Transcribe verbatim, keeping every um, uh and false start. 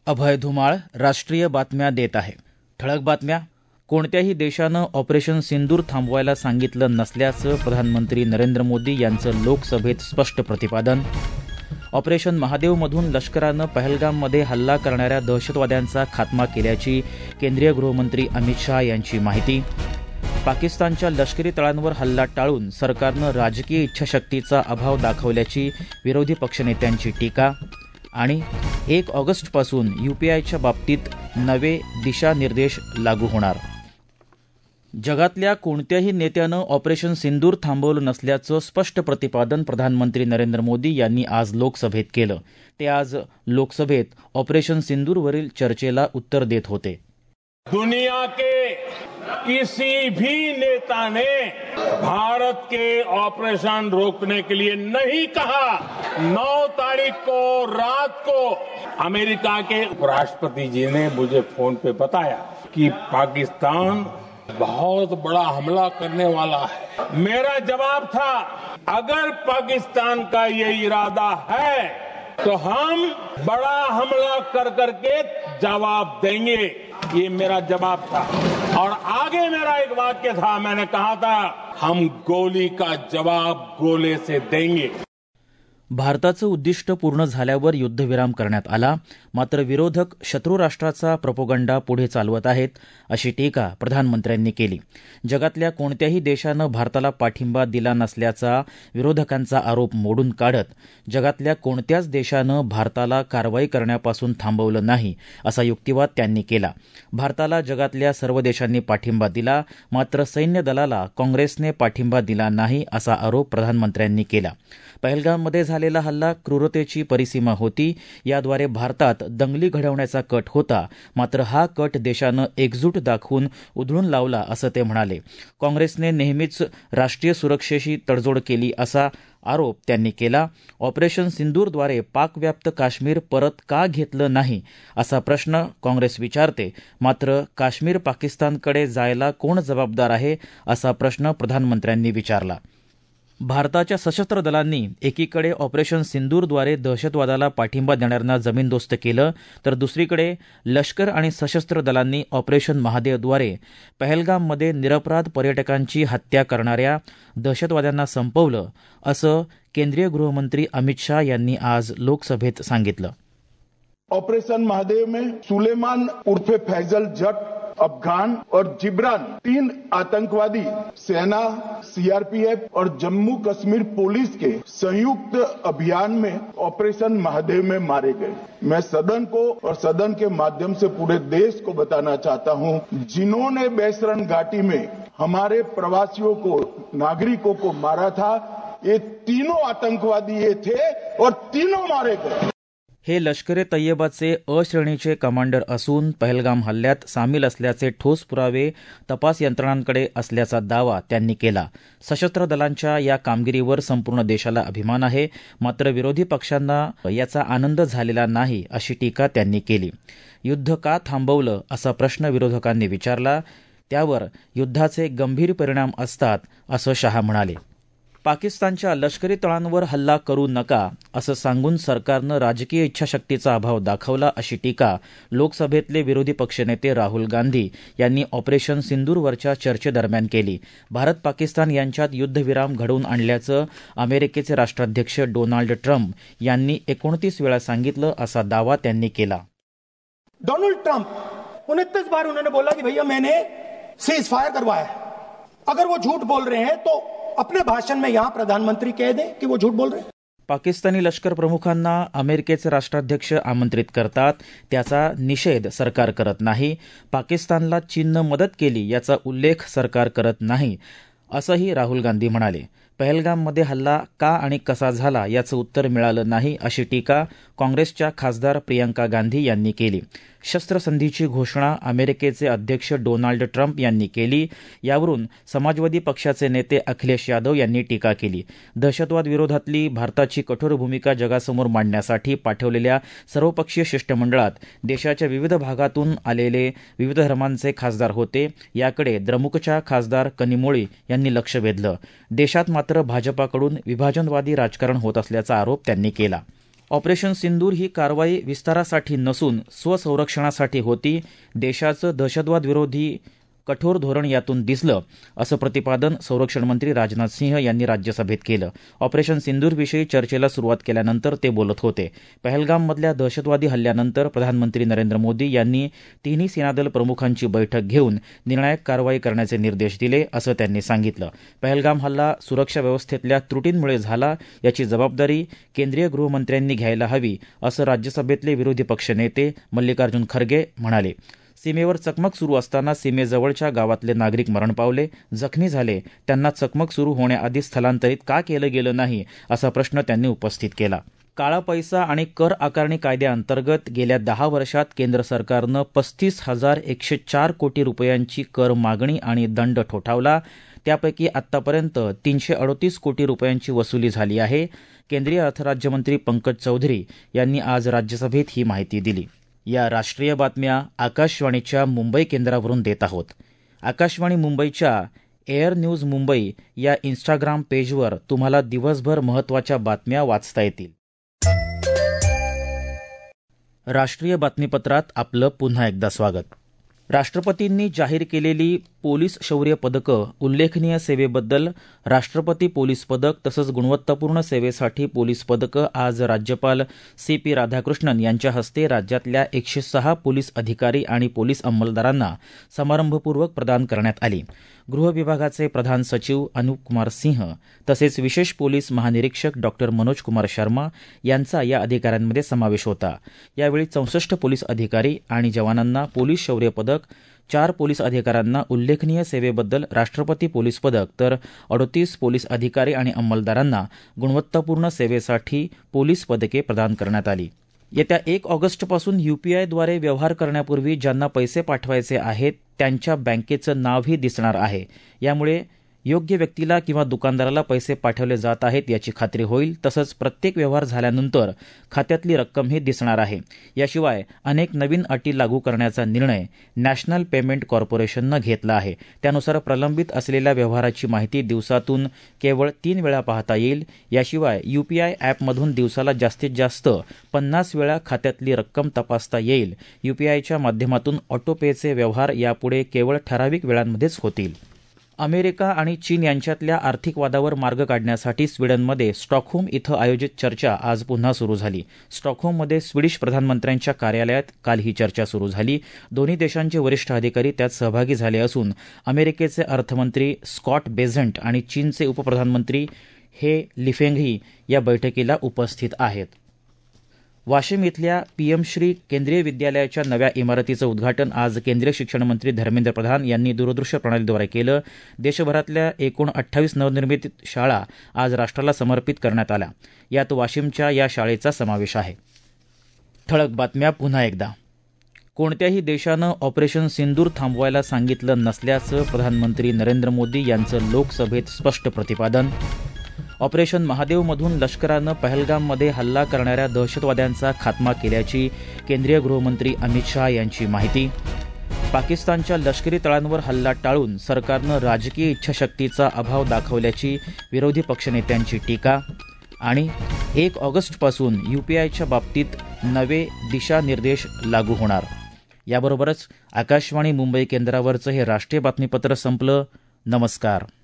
अभय धुमाळ राष्ट्रीय बातम्या देत आहे. ठळक बातम्या. कोणत्याही देशानं ऑपरेशन सिंदूर थांबवायला सांगितलं नसल्याचं प्रधानमंत्री नरेंद्र मोदी यांचं लोकसभेत स्पष्ट प्रतिपादन. ऑपरेशन महादेवमधून लष्करानं पहलगाममध्ये हल्ला करणाऱ्या दहशतवाद्यांचा खात्मा केल्याची केंद्रीय गृहमंत्री अमित शहा यांची माहिती. पाकिस्तानच्या लष्करी तळांवर हल्ला टाळून सरकारनं राजकीय इच्छाशक्तीचा अभाव दाखवल्याची विरोधी पक्षनेत्यांची टीका. आणि एक ऑगस्टपासून यूपीआयच्या बाबतीत नवे दिशानिर्देश लागू होणार. जगातल्या कोणत्याही नेत्यानं ऑपरेशन सिंदूर थांबवलं नसल्याचं स्पष्ट प्रतिपादन प्रधानमंत्री नरेंद्र मोदी यांनी आज लोकसभेत केलं. ते आज लोकसभेत ऑपरेशन सिंदूरवरील चर्चेला उत्तर देत होते. दुनिया के किसी भी नेता ने भारत के ऑपरेशन रोकने के लिए नहीं कहा. नौ तारीख को रात को अमेरिका के राष्ट्रपति जी ने मुझे फोन पे बताया कि पाकिस्तान बहुत बड़ा हमला करने वाला है. मेरा जवाब था, अगर पाकिस्तान का ये इरादा है तो हम बड़ा हमला कर करके जवाब देंगे. ये मेरा जवाब था. और आगे मेरा एक वाक्य था, मैंने कहा था हम गोली का जवाब गोले से देंगे. भारताचं उद्दिष्ट पूर्ण झाल्यावर युद्धविराम करण्यात आला, मात्र विरोधक शत्रू राष्ट्राचा प्रोपोगंडा पुढे चालवत आहेत, अशी टीका प्रधानमंत्र्यांनी केली. जगातल्या कोणत्याही देशानं भारताला पाठिंबा दिला नसल्याचा विरोधकांचा आरोप मोडून काढत जगातल्या कोणत्याच देशानं भारताला कारवाई करण्यापासून थांबवलं नाही, असा युक्तिवाद त्यांनी केला. भारताला जगातल्या सर्व देशांनी पाठिंबा दिला, मात्र सैन्य दलाला काँग्रेसने पाठिंबा दिला नाही, असा आरोप प्रधानमंत्र्यांनी केला. पहलगाममध्ये झालेला हल्ला क्रूरतेची परिसीमा होती. याद्वारे भारतात दंगली घडवण्याचा कट होता, मात्र हा कट देशानं एकजूट दाखवून उधळून लावला, असं ते म्हणाले. काँग्रेसने नेहमीच राष्ट्रीय सुरक्षेशी तडजोड केली, असा आरोप त्यांनी केला. ऑपरेशन सिंदूरद्वारे पाकव्याप्त काश्मीर परत का घेतलं नाही, असा प्रश्न काँग्रेस विचारते, मात्र काश्मीर पाकिस्तानकडे जायला कोण जबाबदार आहे, असा प्रश्न प्रधानमंत्र्यांनी विचारला. भारताच्या सशस्त्र दलांनी एकीकडे ऑपरेशन सिंदूरद्वारे दहशतवादाला पाठिंबा देणाऱ्यांना जमीनदोस्त केलं, तर दुसरीकडे लष्कर आणि सशस्त्र दलांनी ऑपरेशन महादेवद्वारे पहलगाममध्ये निरपराध पर्यटकांची हत्या करणाऱ्या दहशतवाद्यांना संपवलं, असं केंद्रीय गृहमंत्री अमित शहा यांनी आज लोकसभेत सांगितलं. ऑपरेशन महादेव में सुलेमान उर्फे फैजल जट, अफगान और जिब्रान तीन आतंकवादी सेना, सीआरपीएफ और जम्मू कश्मीर पुलिस के संयुक्त अभियान में ऑपरेशन महादेव में मारे गए. मैं सदन को और सदन के माध्यम से पूरे देश को बताना चाहता हूं, जिन्होंने बेसरन घाटी में हमारे प्रवासियों को, नागरिकों को मारा था, ये तीनों आतंकवादी ये थे और तीनों मारे गए. हे लष्कर ए तय्यबाचे अ श्रेणीचे कमांडर असून पहलगाम हल्ल्यात सामील असल्याचे ठोस पुरावे तपास यंत्रणांकडे असल्याचा दावा त्यांनी केला. सशस्त्र दलांच्या या कामगिरीवर संपूर्ण देशाला अभिमान आहे, मात्र विरोधी पक्षांना याचा आनंद झालेला नाही, अशी टीका त्यांनी केली. युद्ध का थांबवलं, असा प्रश्न विरोधकांनी विचारला. त्यावर युद्धाचे गंभीर परिणाम असतात, असं शहा म्हणाले. पाकिस्तानच्या लष्करी तळांवर हल्ला करू नका, असं सांगून सरकारनं राजकीय इच्छाशक्तीचा अभाव दाखवला, अशी टीका लोकसभेतले विरोधी पक्षनेते राहुल गांधी यांनी ऑपरेशन सिंदूरवरच्या चर्चेदरम्यान केली. भारत पाकिस्तान यांच्यात युद्धविराम घडवून आणल्याचं अमेरिकेचे राष्ट्राध्यक्ष डोनाल्ड ट्रम्प यांनी एकोणतीस वेळा सांगितलं, असा दावा त्यांनी केला. डोनाल्ड ट्रम्प उनतीस बार उन्होंने बोला कि भैया मैंने सीज फायर करवाया. अगर वो झूठ बोल रहे हैं तो अपने भाषण में यहां प्रधानमंत्री कह दें कि वो झूठ बोल रहे हैं. पाकिस्तानी लष्कर प्रमुखांना अमेरिकेचे राष्ट्राध्यक्ष आमंत्रित करतात, त्याचा निषेध सरकार करत नाही. पाकिस्तानला चीननं मदत केली याचा उल्लेख सरकार करत नाही, असंही राहुल गांधी म्हणाले. पहलगाममध्ये हल्ला का आणि कसा झाला याचं उत्तर मिळालं नाही, अशी टीका काँग्रेसच्या खासदार प्रियंका गांधी यांनी केली. शस्त्रसंधीची घोषणा अमेरिकेचे अध्यक्ष डोनाल्ड ट्रम्प यांनी केली. यावरून समाजवादी पक्षाचे नेते अखिलेश यादव यांनी टीका केली. दहशतवाद विरोधातली भारताची कठोर भूमिका जगासमोर मांडण्यासाठी पाठवलेल्या सर्वपक्षीय शिष्टमंडळात देशाच्या विविध भागातून आलेले विविध धर्मांचे खासदार होते. याकडे द्रमुकच्या खासदार कनिमोळी यांनी लक्ष वेधलं. देशात मात्र भाजपाकडून विभाजनवादी राजकारण होत असल्याचा आरोप त्यांनी केला. ऑपरेशन सिंदूर ही कारवाई विस्तारासाठी नसून स्वसंरक्षणासाठी होती. देशाचं दहशतवाद विरोधी कठोर धोरण यातून दिसलं, असं प्रतिपादन संरक्षण मंत्री राजनाथ सिंह यांनी राज्यसभेत केलं. ऑपरेशन सिंदूरविषयी चर्चेला सुरुवात केल्यानंतर ते बोलत होते. पहलगाममधल्या दहशतवादी हल्ल्यानंतर प्रधानमंत्री नरेंद्र मोदी यांनी तिन्ही सेनादल प्रमुखांची बैठक घेऊन निर्णायक कारवाई करण्याचे निर्देश दिले, असं त्यांनी सांगितलं. पहलगाम हल्ला सुरक्षा व्यवस्थेतल्या त्रुटींमुळे झाला, याची जबाबदारी केंद्रीय गृहमंत्र्यांनी घ्यायला हवी, असं राज्यसभेतले विरोधी पक्षनेते मल्लिकार्जुन खरगे म्हणाले. सीमेवर चकमक सुरू असताना सीमेजवळच्या गावातले नागरिक मरण पावले, जखमी झाले. त्यांना चकमक सुरू होण्याआधी स्थलांतरित का केलं गेलं नाही, असा प्रश्न त्यांनी उपस्थित केला. काळा पैसा आणि कर आकारणी कायद्याअंतर्गत गेल्या दहा वर्षात केंद्र सरकारनं पस्तीस हजार एकशे चार कोटी रुपयांची कर मागणी आणि दंड ठोठावला. त्यापैकी आतापर्यंत तीनशे अडतीस कोटी रुपयांची वसुली झाली आहे. केंद्रीय अर्थराज्यमंत्री पंकज चौधरी यांनी आज राज्यसभेत ही माहिती दिली. या राष्ट्रीय बातम्या आकाशवाणीच्या मुंबई केंद्रावरून देत आहोत. आकाशवाणी मुंबईच्या एअर न्यूज मुंबई या इन्स्टाग्राम पेजवर तुम्हाला दिवसभर महत्त्वाच्या बातम्या वाचता येतील. राष्ट्रीय बातमीपत्रात आपलं पुन्हा एकदा स्वागत. राष्ट्रपतींनी जाहीर केलेली पोलीस शौर्य पदकं, उल्लेखनीय सेवेबद्दल राष्ट्रपती पोलीस पदक तसंच गुणवत्तापूर्ण सेवेसाठी पोलीस पदकं आज राज्यपाल सी पी राधाकृष्णन यांच्या हस्ते राज्यातल्या एकशे सहा पोलीस अधिकारी आणि पोलीस अंमलदारांना समारंभपूर्वक प्रदान करण्यात आली. गृह विभागाचे प्रधान सचिव अनुप कुमार सिंह तसेच विशेष पोलीस महानिरीक्षक डॉक्टर मनोज कुमार शर्मा यांचा या अधिकाऱ्यांमध्ये समावेश होता. यावेळी चौसष्ट पोलीस अधिकारी आणि जवानांना पोलीस शौर्य पदक, चार पोलीस अधिकाऱ्यांना उल्लेखनीय सेवेबद्दल राष्ट्रपती पोलीस पदक तर अडतीस पोलीस अधिकारी आणि अंमलदारांना गुणवत्तापूर्ण सेवेसाठी पोलीस पदके प्रदान करण्यात आली. येत्या एक ऑगस्टपासून यूपीआयद्वारे व्यवहार करण्यापूर्वी ज्यांना पैसे पाठवायचे आहेत त्यांच्या बँकेचं नावही दिसणार आहे. यामुळे योग्य व्यक्तीला किंवा दुकानदाराला पैसे पाठवले जात आहेत याची खात्री होईल. तसंच प्रत्येक व्यवहार झाल्यानंतर खात्यातली रक्कमही दिसणार आहे. याशिवाय अनेक नवीन अटी लागू करण्याचा निर्णय नॅशनल पेमेंट कॉर्पोरेशननं घेतला आहे. त्यानुसार प्रलंबित असलेल्या व्यवहाराची माहिती दिवसातून केवळ तीन वेळा पाहता येईल. याशिवाय यूपीआय ॲपमधून दिवसाला जास्तीत जास्त पन्नास वेळा खात्यातली रक्कम तपासता येईल. यूपीआयच्या माध्यमातून ऑटोपेचे व्यवहार यापुढे केवळ ठराविक वेळांमध्येच होतील. अमेरिका आणि चीन यांच्यातल्या आर्थिक वादावर मार्ग काढण्यासाठी स्वीडनमध्ये स्टॉकहोम इथं आयोजित चर्चा आज पुन्हा सुरू झाली. स्टॉकहोममध्ये स्वीडिश प्रधानमंत्र्यांच्या कार्यालयात काल ही चर्चा सुरू झाली. दोन्ही देशांचे वरिष्ठ अधिकारी त्यात सहभागी झाले असून अमेरिकेचे अर्थमंत्री स्कॉट बेझंट आणि चीनचे उपप्रधानमंत्री हे लिफेंगही या बैठकीला उपस्थित आहेत. वाशिम इथल्या पीएमश्री केंद्रीय विद्यालयाच्या नव्या इमारतीचं उद्घाटन आज केंद्रीय शिक्षण मंत्री धर्मेंद्र प्रधान यांनी दूरदृश्य प्रणालीद्वारे केलं. देशभरातल्या एकूण अठ्ठावीस नवनिर्मित शाळा आज राष्ट्राला समर्पित करण्यात आल्या. यात वाशिमच्या या शाळेचा समावेश आहे. ठळक बातम्या पुन्हा एकदा. कोणत्याही देशानं ऑपरेशन सिंदूर थांबवायला सांगितलं नसल्याचं प्रधानमंत्री नरेंद्र मोदी यांचं लोकसभेत स्पष्ट प्रतिपादन. ऑपरेशन महादेवमधून लष्करानं पहलगाममध्ये हल्ला करणाऱ्या दहशतवाद्यांचा खात्मा केल्याची केंद्रीय गृहमंत्री अमित शहा यांची माहिती. पाकिस्तानच्या लष्करी तळांवर हल्ला टाळून सरकारनं राजकीय इच्छाशक्तीचा अभाव दाखवल्याची विरोधी पक्षनेत्यांची टीका. आणि एक ऑगस्टपासून यूपीआयच्या बाबतीत नवे दिशानिर्देश लागू होणार. याबरोबरच आकाशवाणी मुंबई केंद्रावरचं हे राष्ट्रीय बातमीपत्र संपलं. नमस्कार.